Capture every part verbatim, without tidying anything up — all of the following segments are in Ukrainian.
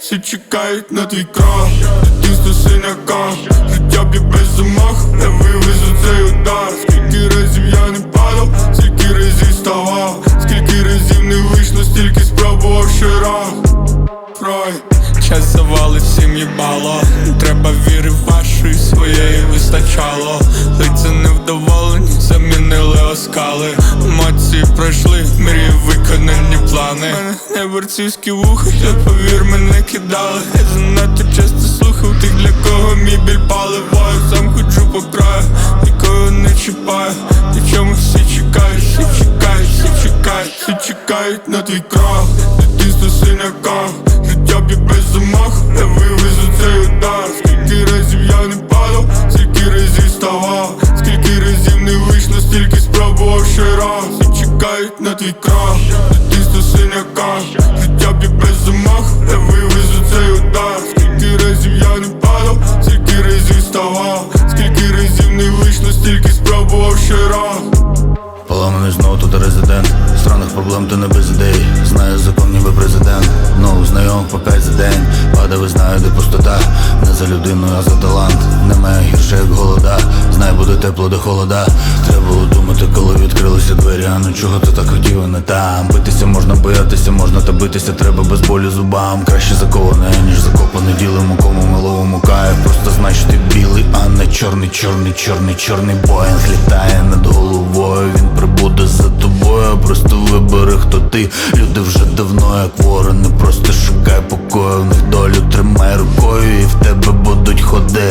всі чекають на твій крок. Дитинство синяка, життя б'є без замах, не вивезу цей удар. Скільки разів я не падав, скільки разів ставав, скільки разів не вийшло, стільки спробував ще раз. Край. Час завалить всім їбало, треба віри вашої, своєї вистачало. Лиця невдоволені, замінили оскали. Емоції пройшли, мрії виконані плани. Мене не борцівські вуха, я повір, мене кидали. Я занадто часто слухав тих, для кого мій біль паливаю. Сам ходжу по краю, нікого не чіпаю. Нічому всі чекають, всі чекають, всі чекають, всі чекають на твій крок. Дитинство синяка, життя б'є без замах, не вивезу цей удар. Скільки разів я не падав, скільки разів ставав, скільки разів не вийшло, стільки спробував ще раз. Всі чекають на твій крок, дитинство синяка, життя б'є без замах, не вивезу цей удар. Скільки разів я не падав, скільки разів ставав, скільки разів не вийшло, стільки спробував ще раз. Поламаний знову тут резидент, странних проблем ти не без ідей. Знаю закон ніби президент, нових знайомих по п'ять за день. Падав і знаю, де пустота, не за людиною, а за талант. Немає гірше, як голода, знай, буде тепло до холода. Треба було думати, коли відкрилися двері, а ну чого ти так хотів, а не там. Битися можна, боятися можна, та битися треба без болю зубам. Краще заковане, ніж закопане, ділимо кому миловому кайф. Просто знай, що ти білий, а не чорний, чорний, чорний, чорний боїнг літає над головою. Він прибуде за тобою, просто вибери, хто ти. Люди вже давно як ворони, просто шукай покою. В них долю тримай рукою і в тебе будуть ходи.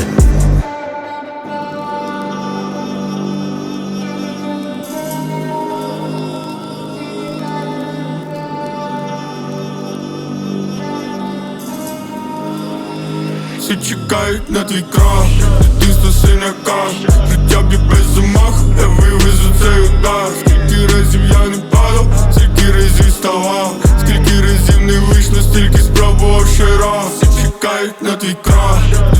Всі чекають на твій крок, дитинство синяка, життя б'є без замах, не вивезу цей удар. Скільки разів я не падав, скільки разів ставав, скільки разів не вийшло, стільки спробував ще раз. Всі чекають на твій крок.